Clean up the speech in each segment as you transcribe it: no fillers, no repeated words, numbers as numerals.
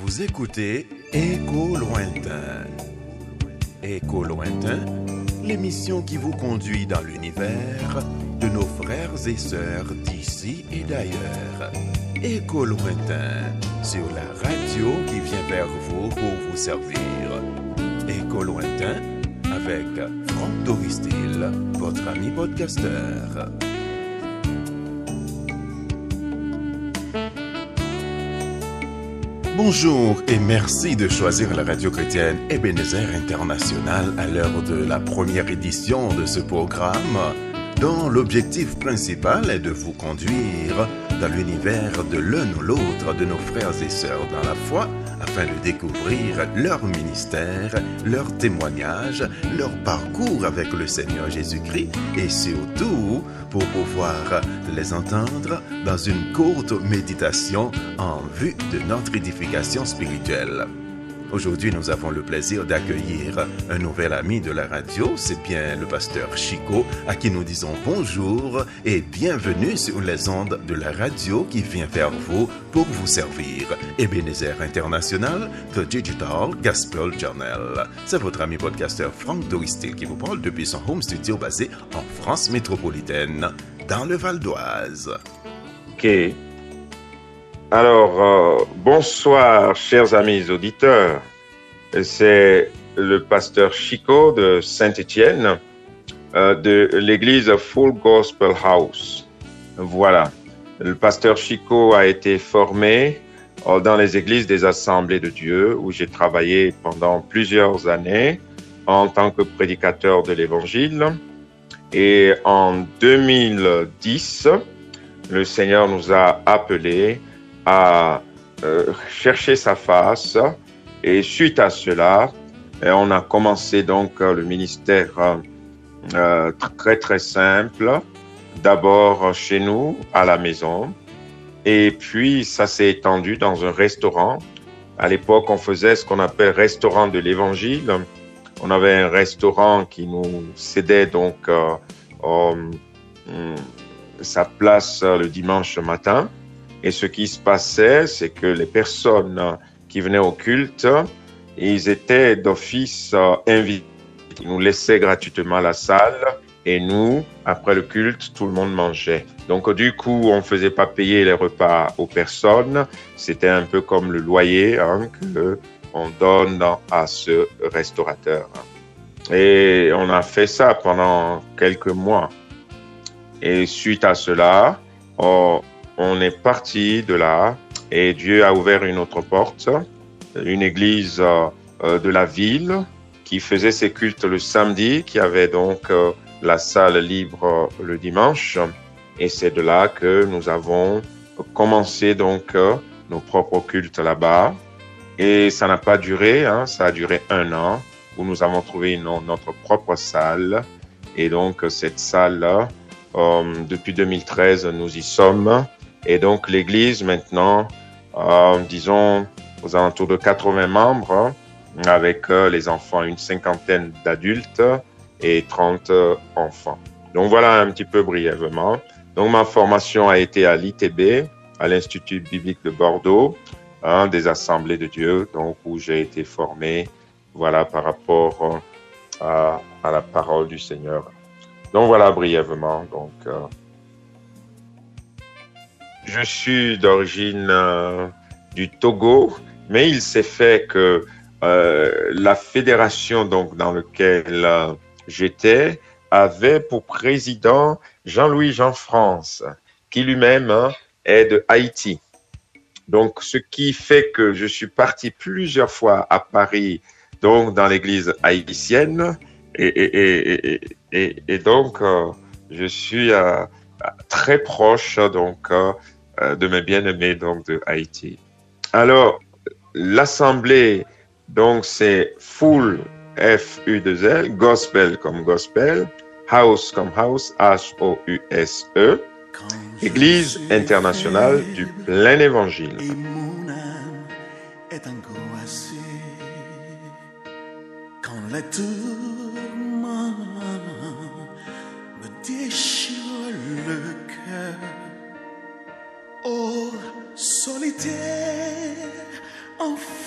Vous écoutez Écho lointain. Écho lointain, l'émission qui vous conduit dans l'univers de nos frères et sœurs d'ici et d'ailleurs. Écho lointain, sur la radio qui vient vers vous pour vous servir. Écho lointain, avec Franck Doristil, votre ami podcasteur. Bonjour et merci de choisir la radio chrétienne Ebenezer International à l'heure de la première édition de ce programme, dont l'objectif principal est de vous conduire dans l'univers de l'un ou l'autre de nos frères et sœurs dans la foi, afin de découvrir leur ministère, leur témoignage, leur parcours avec le Seigneur Jésus-Christ et surtout pour pouvoir les entendre dans une courte méditation en vue de notre édification spirituelle. Aujourd'hui, nous avons le plaisir d'accueillir un nouvel ami de la radio, c'est bien le pasteur Chico, à qui nous disons bonjour et bienvenue sur les ondes de la radio qui vient vers vous pour vous servir. Ebenezer International, The Digital Gospel Journal. C'est votre ami podcasteur Franck Doristil qui vous parle depuis son home studio basé en France métropolitaine, dans le Val d'Oise. Ok. Alors, bonsoir, chers amis auditeurs. C'est le pasteur Chico de Saint-Étienne, de l'église Full Gospel House. Voilà. Le pasteur Chico a été formé dans les églises des Assemblées de Dieu, où j'ai travaillé pendant plusieurs années en tant que prédicateur de l'Évangile. Et en 2010, le Seigneur nous a appelés à chercher sa face, et suite à cela, on a commencé donc le ministère très très simple, d'abord chez nous, à la maison, et puis ça s'est étendu dans un restaurant. À l'époque, on faisait ce qu'on appelle restaurant de l'Évangile. On avait un restaurant qui nous cédait donc sa place le dimanche matin. Et ce qui se passait, c'est que les personnes qui venaient au culte, ils étaient d'office invités. Ils nous laissaient gratuitement la salle et nous, après le culte, tout le monde mangeait. Donc du coup, on ne faisait pas payer les repas aux personnes. C'était un peu comme le loyer qu'on donne à ce restaurateur. Et on a fait ça pendant quelques mois. Et suite à cela, on est parti de là et Dieu a ouvert une autre porte, une église de la ville qui faisait ses cultes le samedi, qui avait donc la salle libre le dimanche. Et c'est de là que nous avons commencé donc nos propres cultes là-bas. Et ça n'a pas duré, ça a duré 1 an où nous avons trouvé notre propre salle. Et donc cette salle-là, depuis 2013, nous y sommes. Et donc, l'église, maintenant, disons, aux alentours de 80 membres, avec les enfants, une 50aine d'adultes et 30 enfants. Donc, voilà un petit peu brièvement. Donc, ma formation a été à l'ITB, à l'Institut biblique de Bordeaux, des Assemblées de Dieu, donc, où j'ai été formé, voilà, par rapport à la parole du Seigneur. Donc, voilà brièvement, donc... Je suis d'origine du Togo, mais il s'est fait que la fédération donc dans laquelle j'étais avait pour président Jean-Louis Jean-France, qui lui-même est de Haïti. Donc, ce qui fait que je suis parti plusieurs fois à Paris, donc dans l'église haïtienne, et donc je suis très proche donc de mes bien-aimés donc de Haïti. Alors, l'assemblée, donc c'est Full, F-U-2-L, Gospel comme Gospel, House comme House, H-O-U-S-E, Église internationale du plein évangile. Et mon âme est angoissée quand les tourments me déchirent le cœur. Oh, solitaire, enfant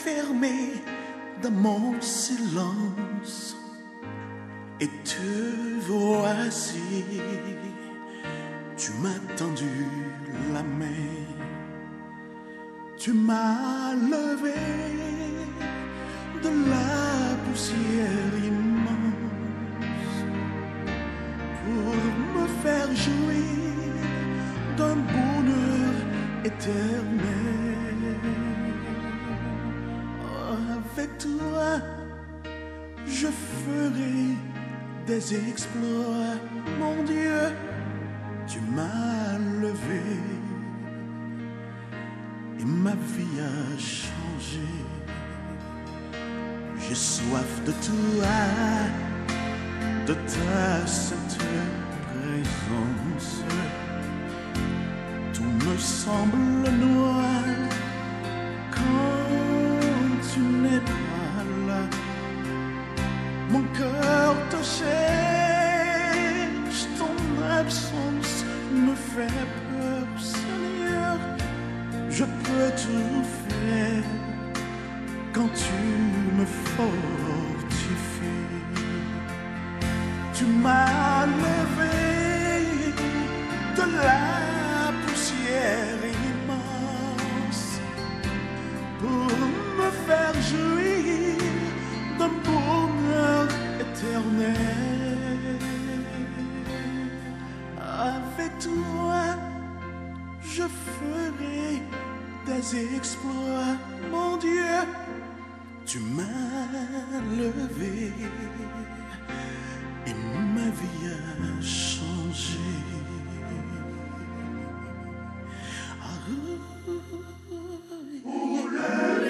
dans mon silence et te voici. Tu m'as tendu la main, tu m'as levé de la poussière immense pour me faire jouir d'un bonheur éternel. Avec toi, je ferai des exploits, mon Dieu. Tu m'as levé et ma vie a changé. J'ai soif de toi, de ta sainte présence. Tout me semble noir quand tu n'es pas là. Mon cœur te cherche, ton absence me fait peur, Seigneur. Je peux tout faire quand tu me fortifies. Tu m'as levé de la poussière immense pour me faire jouir d'un bonheur éternel. Avec toi, je ferai des exploits, mon Dieu. Tu m'as levé et ma vie a changé. Pour le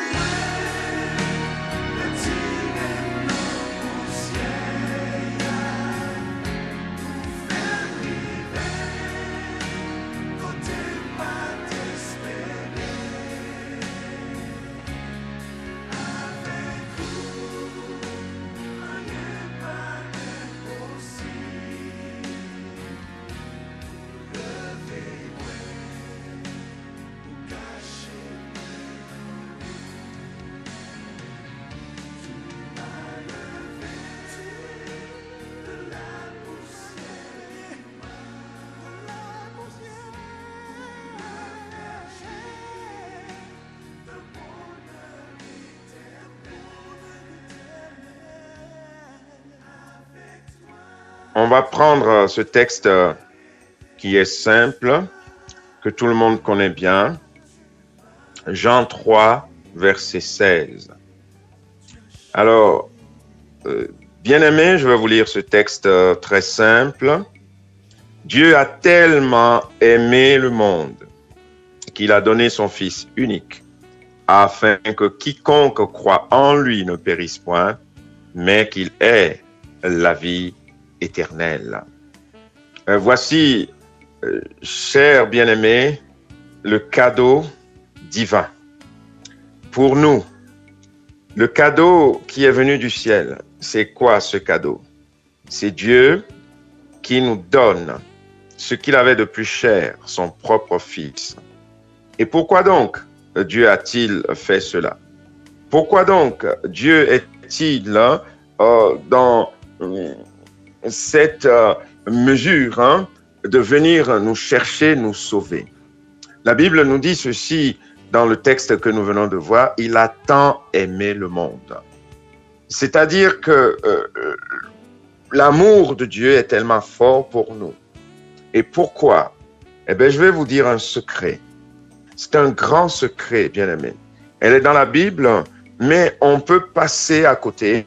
On va prendre ce texte qui est simple, que tout le monde connaît bien. Jean 3, verset 16. Alors, bien-aimés, je vais vous lire ce texte très simple. Dieu a tellement aimé le monde qu'il a donné son Fils unique, afin que quiconque croit en lui ne périsse point, mais qu'il ait la vie éternelle. Voici, chers bien-aimés, le cadeau divin. Pour nous, le cadeau qui est venu du ciel, c'est quoi ce cadeau? C'est Dieu qui nous donne ce qu'il avait de plus cher, son propre Fils. Et pourquoi donc Dieu a-t-il fait cela? Pourquoi donc Dieu est-il dans cette mesure de venir nous chercher, nous sauver? La Bible nous dit ceci dans le texte que nous venons de voir: il a tant aimé le monde. C'est-à-dire que l'amour de Dieu est tellement fort pour nous. Et pourquoi? Eh bien, je vais vous dire un secret. C'est un grand secret, bien-aimé. Elle est dans la Bible, mais on peut passer à côté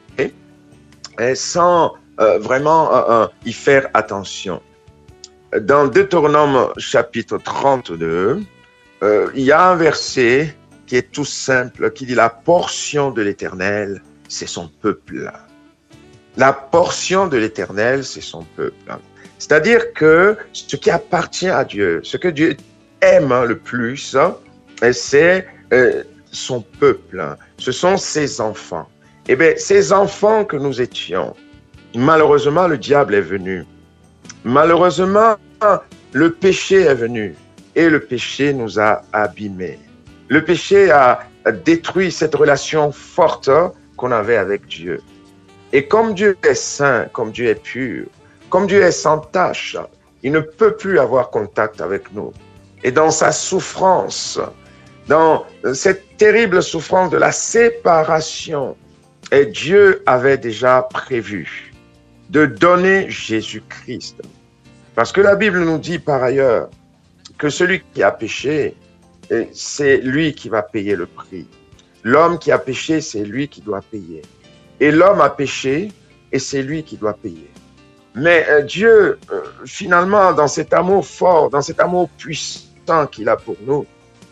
sans vraiment y faire attention. Dans Deutéronome chapitre 32, il y a un verset qui est tout simple, qui dit: la portion de l'Éternel, c'est son peuple. La portion de l'Éternel, c'est son peuple. C'est-à-dire que ce qui appartient à Dieu, ce que Dieu aime le plus, c'est son peuple. Ce sont ses enfants. Eh bien, ces enfants que nous étions, malheureusement, le diable est venu. Malheureusement, le péché est venu et le péché nous a abîmés. Le péché a détruit cette relation forte qu'on avait avec Dieu. Et comme Dieu est saint, comme Dieu est pur, comme Dieu est sans tache, il ne peut plus avoir contact avec nous. Et dans sa souffrance, dans cette terrible souffrance de la séparation, et Dieu avait déjà prévu de donner Jésus-Christ. Parce que la Bible nous dit par ailleurs que celui qui a péché, c'est lui qui va payer le prix. L'homme qui a péché, c'est lui qui doit payer. Et l'homme a péché et c'est lui qui doit payer. Mais Dieu, finalement, dans cet amour fort, dans cet amour puissant qu'il a pour nous,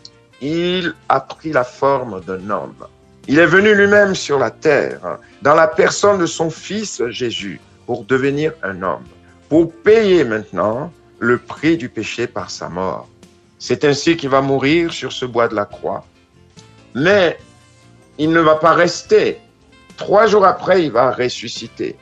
il a pris la forme d'un homme. Il est venu lui-même sur la terre, dans la personne de son fils Jésus, pour devenir un homme, pour payer maintenant le prix du péché par sa mort. C'est ainsi qu'il va mourir sur ce bois de la croix. Mais il ne va pas rester. 3 jours après, il va ressusciter.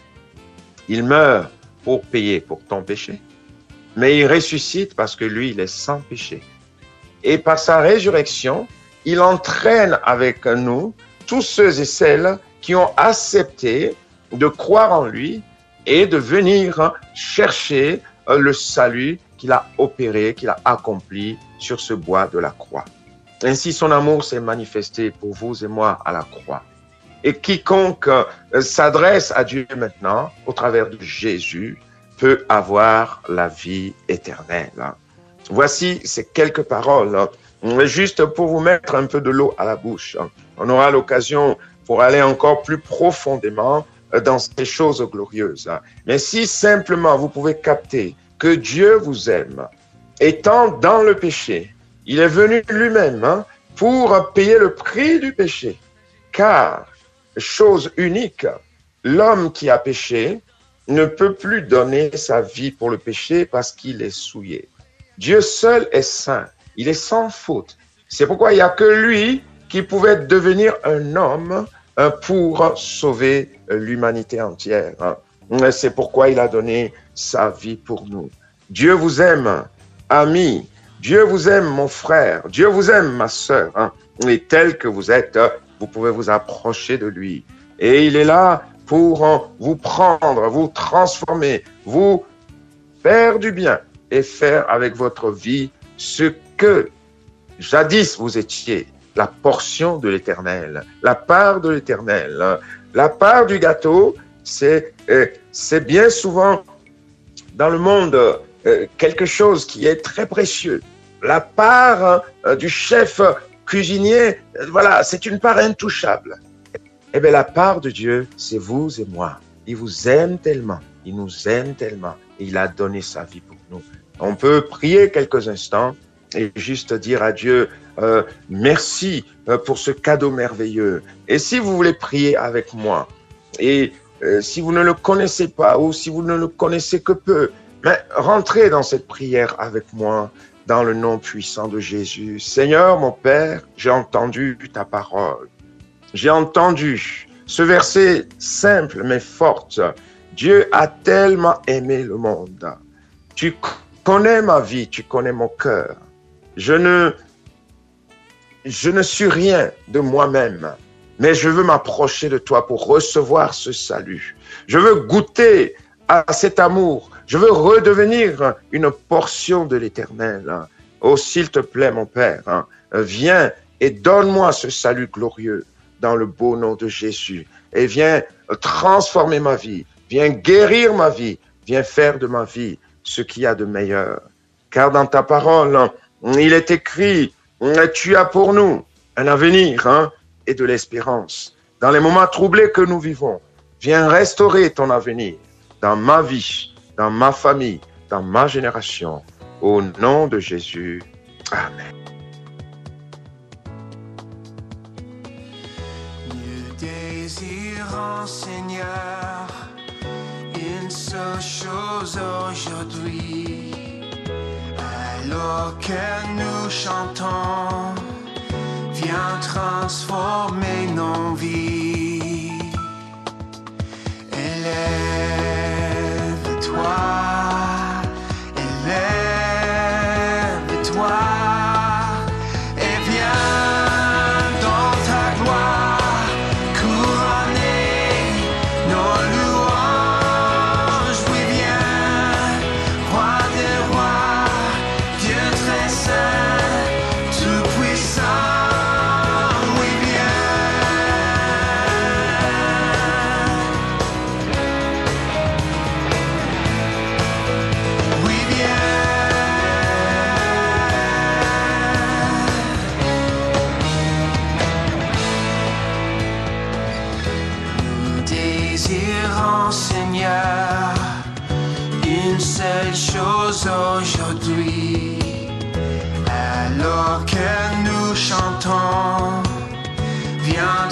Il meurt pour payer pour ton péché, mais il ressuscite parce que lui, il est sans péché. Et par sa résurrection, il entraîne avec nous tous ceux et celles qui ont accepté de croire en lui et de venir chercher le salut qu'il a opéré, qu'il a accompli sur ce bois de la croix. Ainsi, son amour s'est manifesté pour vous et moi à la croix. Et quiconque s'adresse à Dieu maintenant, au travers de Jésus, peut avoir la vie éternelle. Voici ces quelques paroles, juste pour vous mettre un peu de l'eau à la bouche. On aura l'occasion pour aller encore plus profondément dans ces choses glorieuses. Mais si simplement vous pouvez capter que Dieu vous aime, étant dans le péché, il est venu lui-même pour payer le prix du péché. Car, chose unique, l'homme qui a péché ne peut plus donner sa vie pour le péché parce qu'il est souillé. Dieu seul est saint, il est sans faute. C'est pourquoi il n'y a que lui qui pouvait devenir un homme pour sauver l'humanité entière. C'est pourquoi il a donné sa vie pour nous. Dieu vous aime, ami. Dieu vous aime, mon frère. Dieu vous aime, ma sœur. Et tel que vous êtes, vous pouvez vous approcher de lui. Et il est là pour vous prendre, vous transformer, vous faire du bien et faire avec votre vie ce que jadis vous étiez, la portion de l'Éternel, la part de l'Éternel. La part du gâteau, c'est bien souvent dans le monde quelque chose qui est très précieux. La part du chef cuisinier, voilà, c'est une part intouchable. Eh bien, la part de Dieu, c'est vous et moi. Il vous aime tellement, il nous aime tellement, et il a donné sa vie pour nous. On peut prier quelques instants et juste dire à Dieu, merci pour ce cadeau merveilleux. Et si vous voulez prier avec moi, et si vous ne le connaissez pas, ou si vous ne le connaissez que peu, mais rentrez dans cette prière avec moi, dans le nom puissant de Jésus. Seigneur, mon Père, j'ai entendu ta parole. J'ai entendu ce verset simple mais fort. Dieu a tellement aimé le monde. Tu connais ma vie, tu connais mon cœur. Je ne suis rien de moi-même, mais je veux m'approcher de toi pour recevoir ce salut. Je veux goûter à cet amour. Je veux redevenir une portion de l'Éternel. Oh, s'il te plaît, mon Père, viens et donne-moi ce salut glorieux dans le beau nom de Jésus. Et viens transformer ma vie, viens guérir ma vie, viens faire de ma vie ce qu'il y a de meilleur. Car dans ta parole, il est écrit, tu as pour nous un avenir et de l'espérance. Dans les moments troublés que nous vivons, viens restaurer ton avenir dans ma vie, dans ma famille, dans ma génération. Au nom de Jésus. Amen. Nous désirons, Seigneur, une seule chose aujourd'hui. Alors que nous chantons, viens transformer nos vies. Élève-toi, élève-toi, et viens dans ta gloire, couronné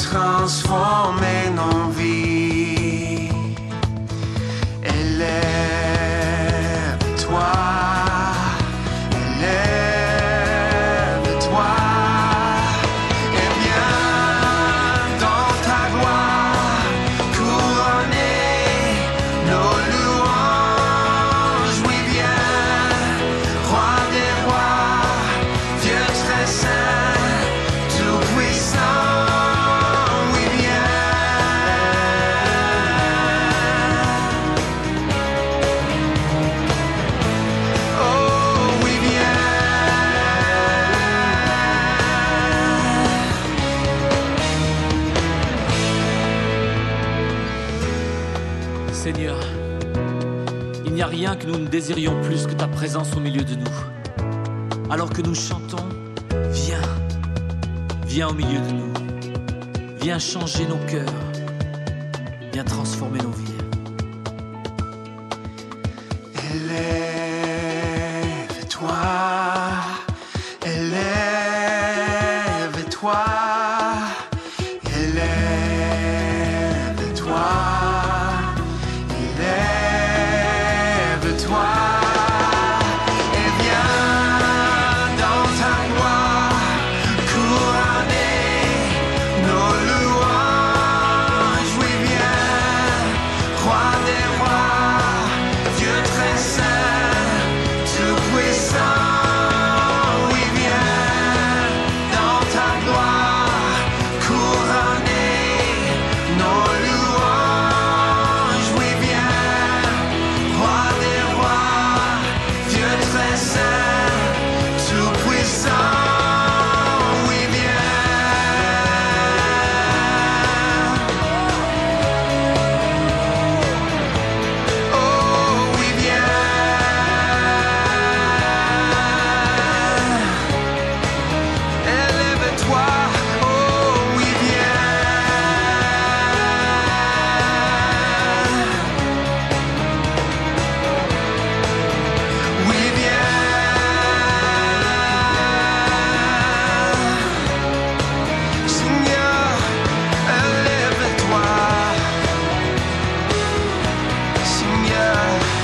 transformer nos vies. Élève-toi, élève-toi, et viens dans ta gloire couronner nos louanges. Oui, viens, roi des rois, Dieu très saint, tout puissant. Oui, viens. Oh, oui, viens. Seigneur, il n'y a rien que nous ne désirions plus que ta présence au milieu de nous. Alors que nous chantons, viens, viens au milieu de nous. Viens changer nos cœurs. Viens transformer nos vies. Élève-toi, élève-toi, élève-toi, élève-toi, et viens dans ta gloire couronner nos louanges. Oui, viens, roi des rois, Dieu très saint, tout puissant. Oui, viens dans ta gloire couronner nos louanges. Oui, viens, roi des rois, Dieu très saint, tout puissant. Oui, viens. Oh, oui, viens. Élève-toi. Oh, oui, viens. Oui, viens. Seigneur, élève-toi. Seigneur.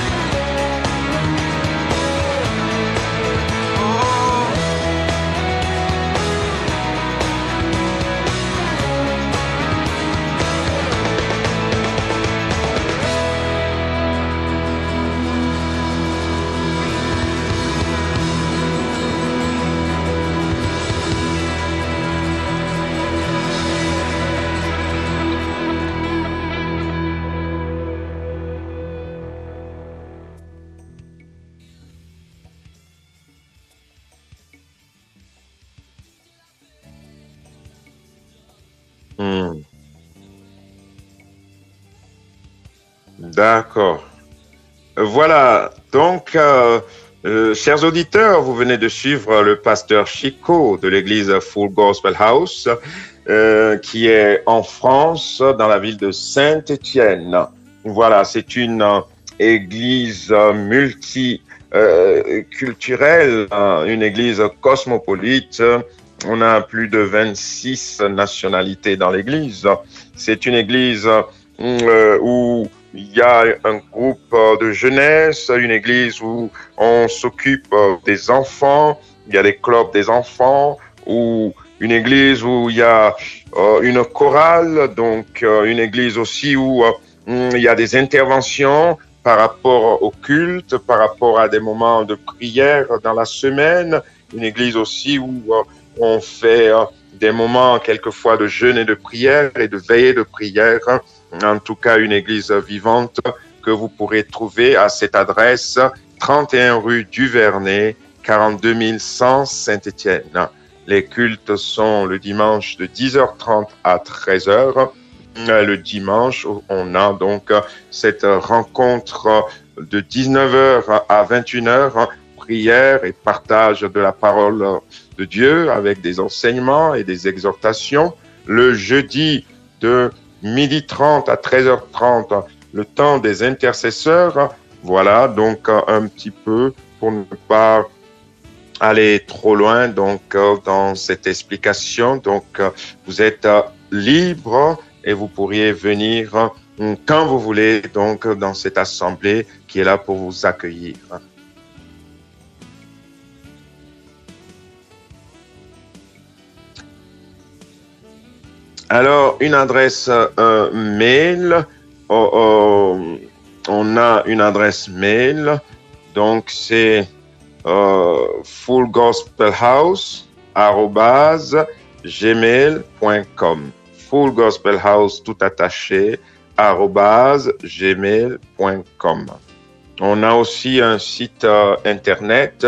Oh. Hmm. D'accord. Voilà, donc, chers auditeurs, vous venez de suivre le pasteur Chico de l'église Full Gospel House, qui est en France, dans la ville de Saint-Étienne. Voilà, c'est une église multiculturelle, une église cosmopolite. On a plus de 26 nationalités dans l'église. C'est une église où il y a un groupe de jeunesse, une église où on s'occupe des enfants, il y a des clubs des enfants, ou une église où il y a une chorale, donc une église aussi où il y a des interventions par rapport au culte, par rapport à des moments de prière dans la semaine, une église aussi où on fait des moments quelquefois de jeûne et de prière et de veillée de prière. En tout cas, une église vivante que vous pourrez trouver à cette adresse 31 rue du Vernet, 42 100 Saint-Étienne. Les cultes sont le dimanche de 10h30 à 13h. Le dimanche, on a donc cette rencontre de 19h à 21h, prière et partage de la parole de Dieu avec des enseignements et des exhortations. Le jeudi de 12h30 à 13h30, le temps des intercesseurs. Voilà, donc un petit peu pour ne pas aller trop loin donc dans cette explication. Donc vous êtes libre et vous pourriez venir quand vous voulez, donc, dans cette assemblée qui est là pour vous accueillir. Alors, une adresse mail, on a une adresse mail, donc c'est fullgospelhouse@gmail.com. Fullgospelhouse tout attaché @gmail.com. On a aussi un site internet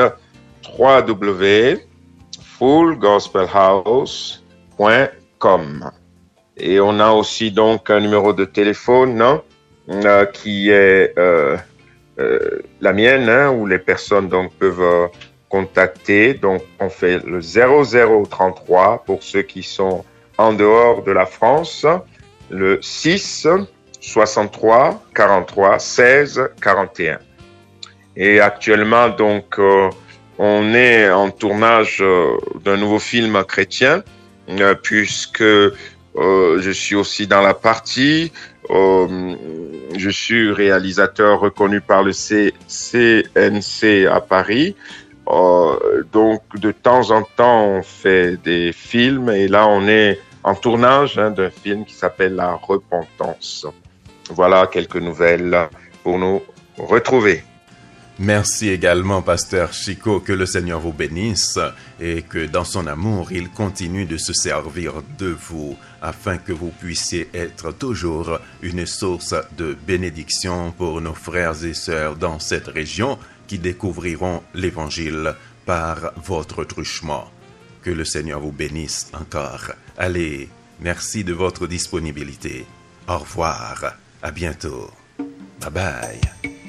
www.fullgospelhouse.com. Et on a aussi donc un numéro de téléphone qui est la mienne, où les personnes donc peuvent contacter. Donc on fait le 0033 pour ceux qui sont en dehors de la France, le 6 63 43 16 41. Et actuellement donc on est en tournage d'un nouveau film chrétien, puisque je suis aussi dans la partie. Je suis réalisateur reconnu par le CNC à Paris. Donc, de temps en temps, on fait des films. Et là, on est en tournage d'un film qui s'appelle La Repentance. Voilà quelques nouvelles pour nous retrouver. Merci également, Pasteur Chico, que le Seigneur vous bénisse et que dans son amour, il continue de se servir de vous afin que vous puissiez être toujours une source de bénédiction pour nos frères et sœurs dans cette région qui découvriront l'Évangile par votre truchement. Que le Seigneur vous bénisse encore. Allez, merci de votre disponibilité. Au revoir, à bientôt. Bye bye.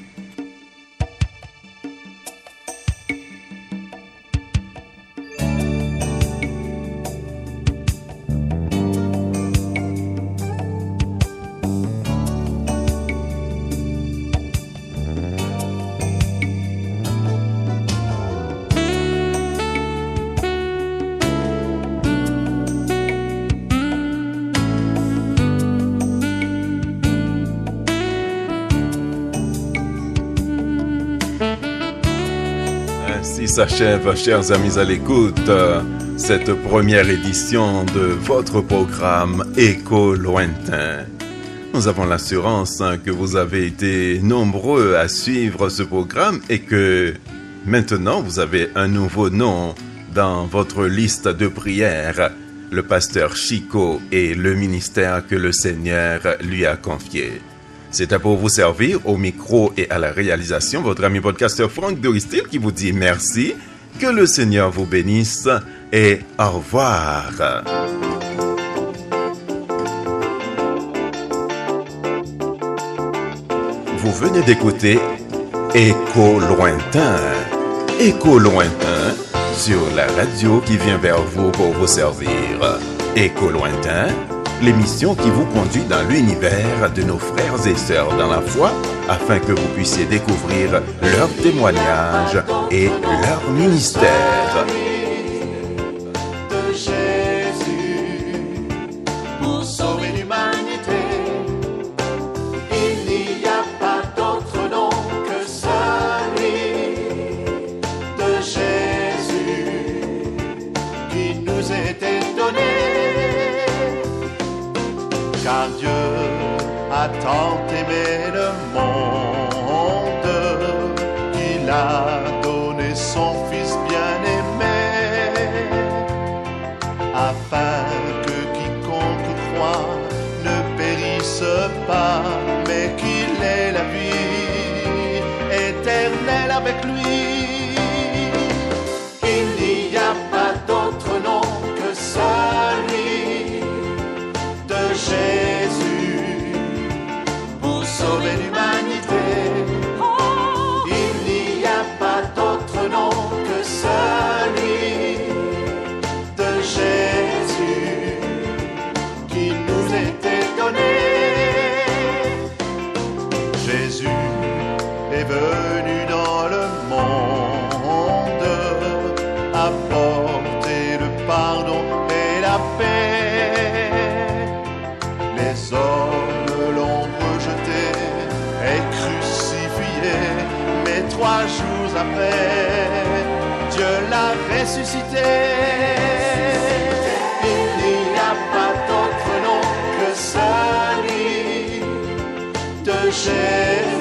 Ainsi s'achève, chers amis à l'écoute, cette première édition de votre programme Écho lointain. Nous avons l'assurance que vous avez été nombreux à suivre ce programme et que maintenant vous avez un nouveau nom dans votre liste de prières, le pasteur Chico et le ministère que le Seigneur lui a confié. C'était pour vous servir au micro et à la réalisation votre ami podcasteur Franck Doristil qui vous dit merci, que le Seigneur vous bénisse et au revoir. Vous venez d'écouter Écho lointain. Écho lointain sur la radio qui vient vers vous pour vous servir. Écho lointain, l'émission qui vous conduit dans l'univers de nos frères et sœurs dans la foi afin que vous puissiez découvrir leurs témoignages et leur ministère. De Jésus pour sauver l'humanité. Il n'y a pas d'autre nom que celui de Jésus qui nous était donné. Car Dieu a tant aimé le monde qu'il a donné son Fils bien-aimé. a ressuscité. Il n'y a pas d'autre nom que celui de Jésus.